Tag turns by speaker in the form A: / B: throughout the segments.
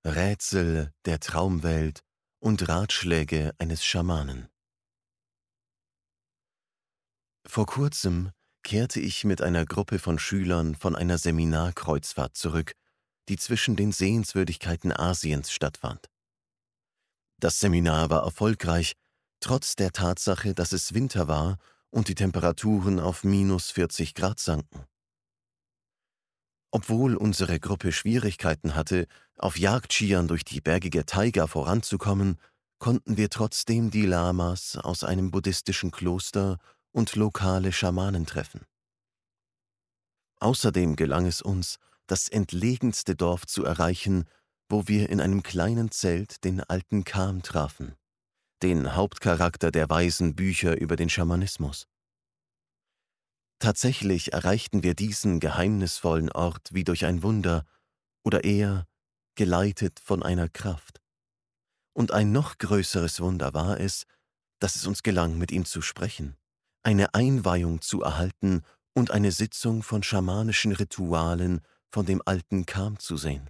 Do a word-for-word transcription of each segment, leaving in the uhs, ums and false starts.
A: Rätsel der Traumwelt und Ratschläge eines Schamanen. Vor kurzem kehrte ich mit einer Gruppe von Schülern von einer Seminarkreuzfahrt zurück, die zwischen den Sehenswürdigkeiten Asiens stattfand. Das Seminar war erfolgreich, trotz der Tatsache, dass es Winter war und die Temperaturen auf minus vierzig Grad sanken. Obwohl unsere Gruppe Schwierigkeiten hatte, auf Jagdskiern durch die bergige Taiga voranzukommen, konnten wir trotzdem die Lamas aus einem buddhistischen Kloster und lokale Schamanen treffen. Außerdem gelang es uns, das entlegenste Dorf zu erreichen, wo wir in einem kleinen Zelt den alten Kam trafen, den Hauptcharakter der weisen Bücher über den Schamanismus. Tatsächlich erreichten wir diesen geheimnisvollen Ort wie durch ein Wunder oder eher geleitet von einer Kraft. Und ein noch größeres Wunder war es, dass es uns gelang, mit ihm zu sprechen, eine Einweihung zu erhalten und eine Sitzung von schamanischen Ritualen von dem alten Kam zu sehen.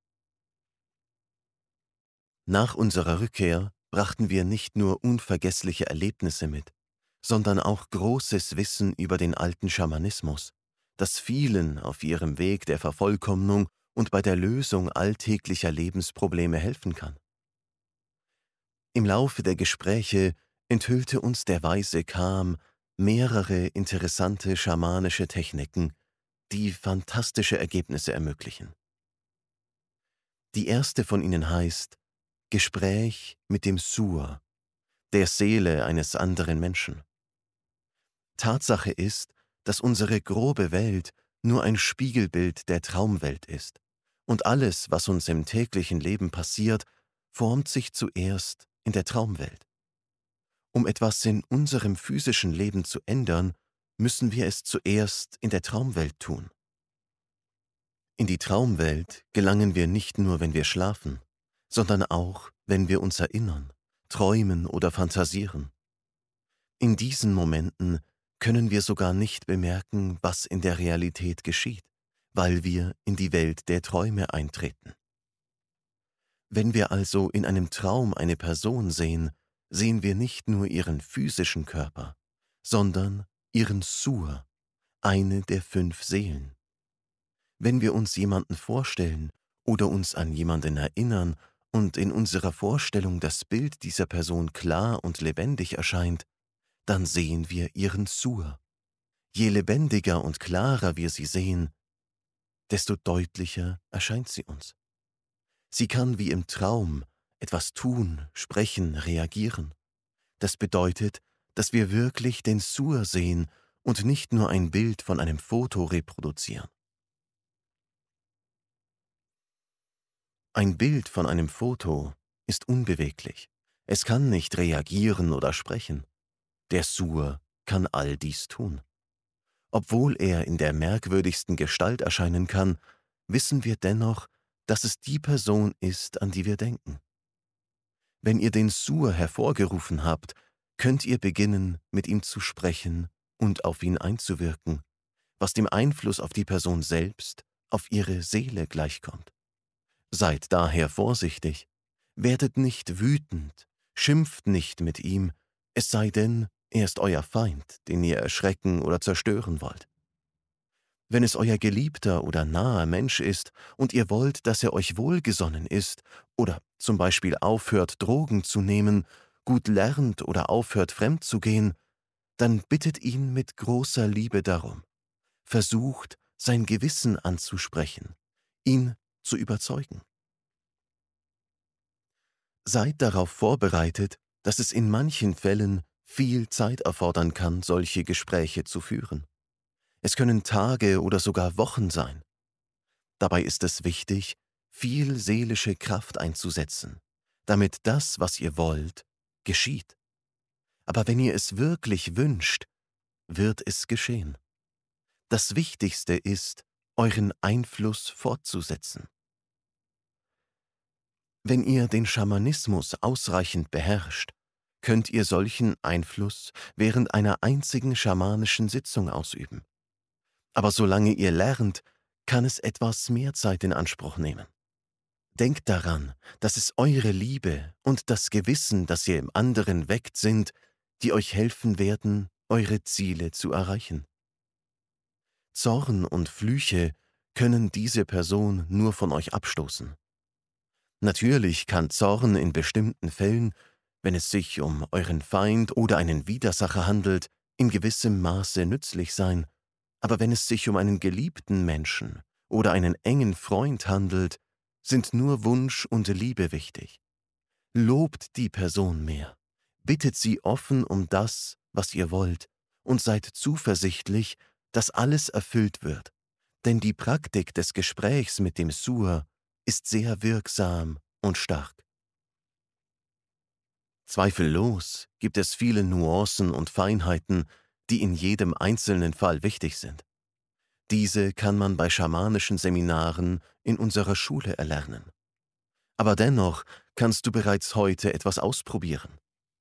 A: Nach unserer Rückkehr brachten wir nicht nur unvergessliche Erlebnisse mit, sondern auch großes Wissen über den alten Schamanismus, das vielen auf ihrem Weg der Vervollkommnung und bei der Lösung alltäglicher Lebensprobleme helfen kann. Im Laufe der Gespräche enthüllte uns der weise Kam mehrere interessante schamanische Techniken, die fantastische Ergebnisse ermöglichen. Die erste von ihnen heißt Gespräch mit dem Sur, der Seele eines anderen Menschen. Tatsache ist, dass unsere grobe Welt nur ein Spiegelbild der Traumwelt ist, und alles, was uns im täglichen Leben passiert, formt sich zuerst in der Traumwelt. Um etwas in unserem physischen Leben zu ändern, müssen wir es zuerst in der Traumwelt tun. In die Traumwelt gelangen wir nicht nur, wenn wir schlafen, sondern auch, wenn wir uns erinnern, träumen oder fantasieren. In diesen Momenten können wir sogar nicht bemerken, was in der Realität geschieht, weil wir in die Welt der Träume eintreten. Wenn wir also in einem Traum eine Person sehen, sehen wir nicht nur ihren physischen Körper, sondern ihren Sur, eine der fünf Seelen. Wenn wir uns jemanden vorstellen oder uns an jemanden erinnern und in unserer Vorstellung das Bild dieser Person klar und lebendig erscheint, dann sehen wir ihren Sur. Je lebendiger und klarer wir sie sehen, desto deutlicher erscheint sie uns. Sie kann wie im Traum etwas tun, sprechen, reagieren. Das bedeutet, dass wir wirklich den Sur sehen und nicht nur ein Bild von einem Foto reproduzieren. Ein Bild von einem Foto ist unbeweglich. Es kann nicht reagieren oder sprechen. Der Sur kann all dies tun. Obwohl er in der merkwürdigsten Gestalt erscheinen kann, wissen wir dennoch, dass es die Person ist, an die wir denken. Wenn ihr den Sur hervorgerufen habt, könnt ihr beginnen, mit ihm zu sprechen und auf ihn einzuwirken, was dem Einfluss auf die Person selbst, auf ihre Seele gleichkommt. Seid daher vorsichtig, werdet nicht wütend, schimpft nicht mit ihm, es sei denn, er ist euer Feind, den ihr erschrecken oder zerstören wollt. Wenn es euer geliebter oder naher Mensch ist und ihr wollt, dass er euch wohlgesonnen ist oder zum Beispiel aufhört, Drogen zu nehmen, gut lernt oder aufhört, fremd zu gehen, dann bittet ihn mit großer Liebe darum. Versucht, sein Gewissen anzusprechen, ihn zu überzeugen. Seid darauf vorbereitet, dass es in manchen Fällen viel Zeit erfordern kann, solche Gespräche zu führen. Es können Tage oder sogar Wochen sein. Dabei ist es wichtig, viel seelische Kraft einzusetzen, damit das, was ihr wollt, geschieht. Aber wenn ihr es wirklich wünscht, wird es geschehen. Das Wichtigste ist, euren Einfluss fortzusetzen. Wenn ihr den Schamanismus ausreichend beherrscht, könnt ihr solchen Einfluss während einer einzigen schamanischen Sitzung ausüben. Aber solange ihr lernt, kann es etwas mehr Zeit in Anspruch nehmen. Denkt daran, dass es eure Liebe und das Gewissen, das ihr im anderen weckt, sind, die euch helfen werden, eure Ziele zu erreichen. Zorn und Flüche können diese Person nur von euch abstoßen. Natürlich kann Zorn in bestimmten Fällen, wenn es sich um euren Feind oder einen Widersacher handelt, in gewissem Maße nützlich sein, aber wenn es sich um einen geliebten Menschen oder einen engen Freund handelt, sind nur Wunsch und Liebe wichtig. Lobt die Person mehr, bittet sie offen um das, was ihr wollt, und seid zuversichtlich, dass alles erfüllt wird, denn die Praktik des Gesprächs mit dem Sur ist sehr wirksam und stark. Zweifellos gibt es viele Nuancen und Feinheiten, die in jedem einzelnen Fall wichtig sind. Diese kann man bei schamanischen Seminaren in unserer Schule erlernen. Aber dennoch kannst du bereits heute etwas ausprobieren.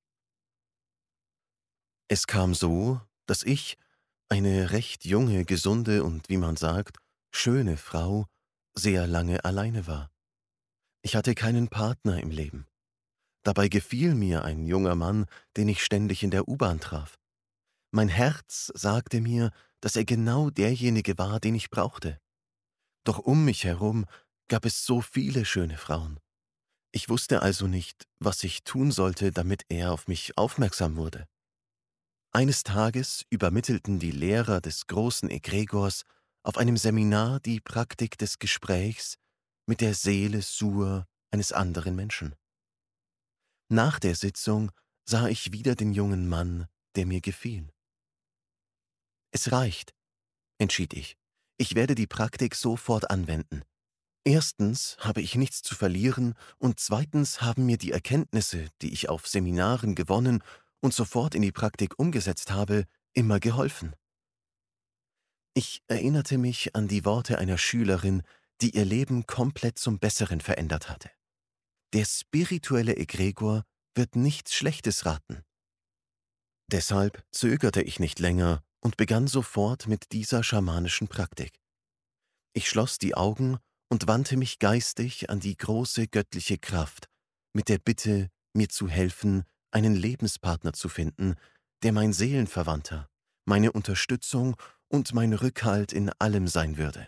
A: Es kam so, dass ich, eine recht junge, gesunde und, wie man sagt, schöne Frau, sehr lange alleine war. Ich hatte keinen Partner im Leben. Dabei gefiel mir ein junger Mann, den ich ständig in der U-Bahn traf. Mein Herz sagte mir, dass er genau derjenige war, den ich brauchte. Doch um mich herum gab es so viele schöne Frauen. Ich wusste also nicht, was ich tun sollte, damit er auf mich aufmerksam wurde. Eines Tages übermittelten die Lehrer des großen Egregors auf einem Seminar die Praktik des Gesprächs mit der Seele Sur eines anderen Menschen. Nach der Sitzung sah ich wieder den jungen Mann, der mir gefiel. Es reicht, entschied ich. Ich werde die Praktik sofort anwenden. Erstens habe ich nichts zu verlieren und zweitens haben mir die Erkenntnisse, die ich auf Seminaren gewonnen und sofort in die Praktik umgesetzt habe, immer geholfen. Ich erinnerte mich an die Worte einer Schülerin, die ihr Leben komplett zum Besseren verändert hatte. Der spirituelle Egregor wird nichts Schlechtes raten. Deshalb zögerte ich nicht länger und begann sofort mit dieser schamanischen Praktik. Ich schloss die Augen und wandte mich geistig an die große göttliche Kraft, mit der Bitte, mir zu helfen, einen Lebenspartner zu finden, der mein Seelenverwandter, meine Unterstützung und mein Rückhalt in allem sein würde.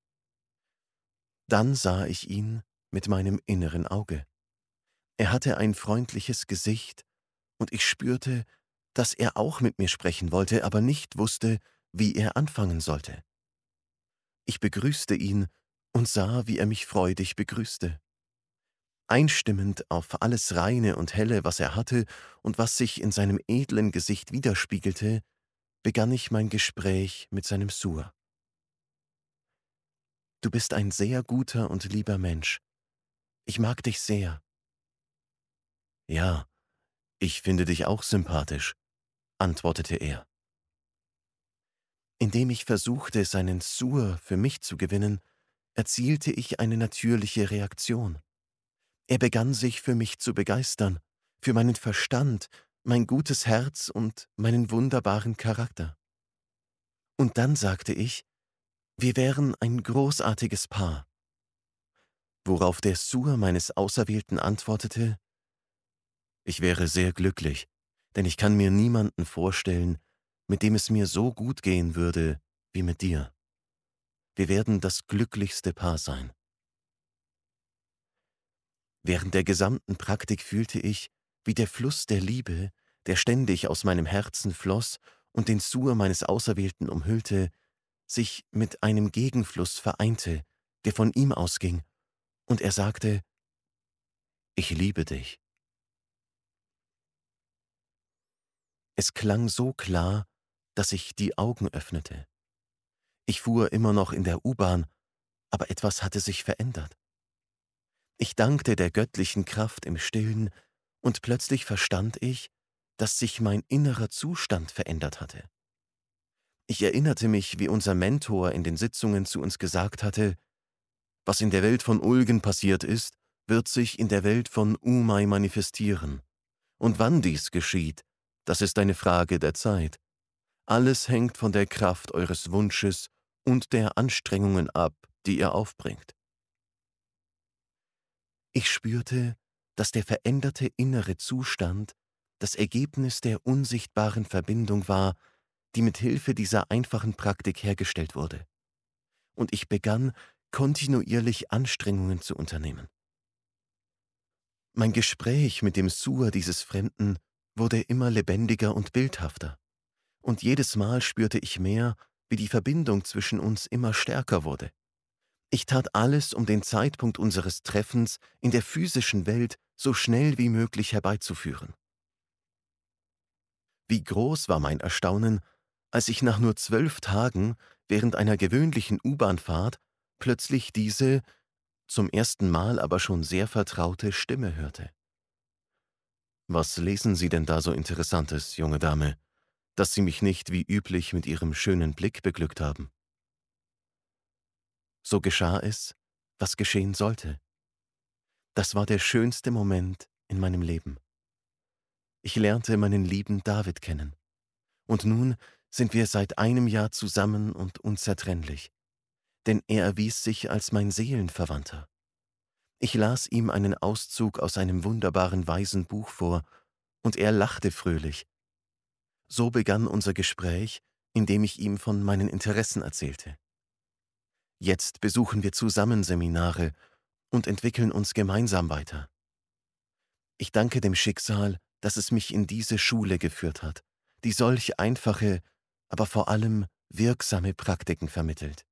A: Dann sah ich ihn mit meinem inneren Auge. Er hatte ein freundliches Gesicht, und ich spürte, dass er auch mit mir sprechen wollte, aber nicht wusste, wie er anfangen sollte. Ich begrüßte ihn und sah, wie er mich freudig begrüßte. Einstimmend auf alles Reine und Helle, was er hatte und was sich in seinem edlen Gesicht widerspiegelte, begann ich mein Gespräch mit seinem Sur. »Du bist ein sehr guter und lieber Mensch. Ich mag dich sehr.« »Ja, ich finde dich auch sympathisch«, antwortete er. Indem ich versuchte, seinen Sur für mich zu gewinnen, erzielte ich eine natürliche Reaktion. Er begann sich für mich zu begeistern, für meinen Verstand, mein gutes Herz und meinen wunderbaren Charakter. Und dann sagte ich, wir wären ein großartiges Paar. Worauf der Sur meines Auserwählten antwortete, ich wäre sehr glücklich, denn ich kann mir niemanden vorstellen, mit dem es mir so gut gehen würde wie mit dir. Wir werden das glücklichste Paar sein. Während der gesamten Praktik fühlte ich, wie der Fluss der Liebe, der ständig aus meinem Herzen floss und den Sur meines Auserwählten umhüllte, sich mit einem Gegenfluss vereinte, der von ihm ausging, und er sagte, ich liebe dich. Es klang so klar, dass ich die Augen öffnete. Ich fuhr immer noch in der U-Bahn, aber etwas hatte sich verändert. Ich dankte der göttlichen Kraft im Stillen, und plötzlich verstand ich, dass sich mein innerer Zustand verändert hatte. Ich erinnerte mich, wie unser Mentor in den Sitzungen zu uns gesagt hatte, was in der Welt von Ulgen passiert ist, wird sich in der Welt von Umay manifestieren. Und wann dies geschieht, das ist eine Frage der Zeit. Alles hängt von der Kraft eures Wunsches und der Anstrengungen ab, die ihr aufbringt. Ich spürte, dass der veränderte innere Zustand das Ergebnis der unsichtbaren Verbindung war, die mit Hilfe dieser einfachen Praktik hergestellt wurde. Und ich begann, kontinuierlich Anstrengungen zu unternehmen. Mein Gespräch mit dem Suhr dieses Fremden wurde immer lebendiger und bildhafter, und jedes Mal spürte ich mehr, wie die Verbindung zwischen uns immer stärker wurde. Ich tat alles, um den Zeitpunkt unseres Treffens in der physischen Welt so schnell wie möglich herbeizuführen. Wie groß war mein Erstaunen, als ich nach nur zwölf Tagen während einer gewöhnlichen U-Bahn-Fahrt plötzlich diese, zum ersten Mal aber schon sehr vertraute Stimme hörte. »Was lesen Sie denn da so Interessantes, junge Dame, dass Sie mich nicht wie üblich mit Ihrem schönen Blick beglückt haben?« So geschah es, was geschehen sollte. Das war der schönste Moment in meinem Leben. Ich lernte meinen lieben David kennen. Und nun sind wir seit einem Jahr zusammen und unzertrennlich. Denn er erwies sich als mein Seelenverwandter. Ich las ihm einen Auszug aus einem wunderbaren weisen Buch vor, und er lachte fröhlich. So begann unser Gespräch, indem ich ihm von meinen Interessen erzählte. Jetzt besuchen wir zusammen Seminare und entwickeln uns gemeinsam weiter. Ich danke dem Schicksal, dass es mich in diese Schule geführt hat, die solch einfache, aber vor allem wirksame Praktiken vermittelt.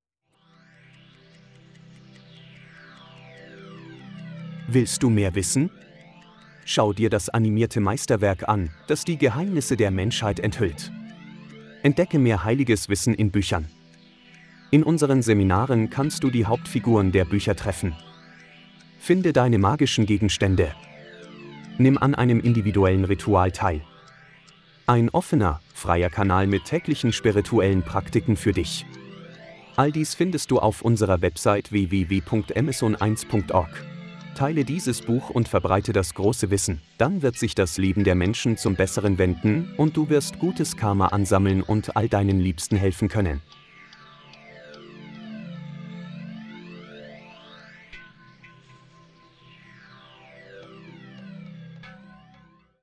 B: Willst du mehr wissen? Schau dir das animierte Meisterwerk an, das die Geheimnisse der Menschheit enthüllt. Entdecke mehr heiliges Wissen in Büchern. In unseren Seminaren kannst du die Hauptfiguren der Bücher treffen. Finde deine magischen Gegenstände. Nimm an einem individuellen Ritual teil. Ein offener, freier Kanal mit täglichen spirituellen Praktiken für dich. All dies findest du auf unserer Website w w w punkt amazon eins punkt org. Teile dieses Buch und verbreite das große Wissen, dann wird sich das Leben der Menschen zum Besseren wenden und du wirst gutes Karma ansammeln und all deinen Liebsten helfen können.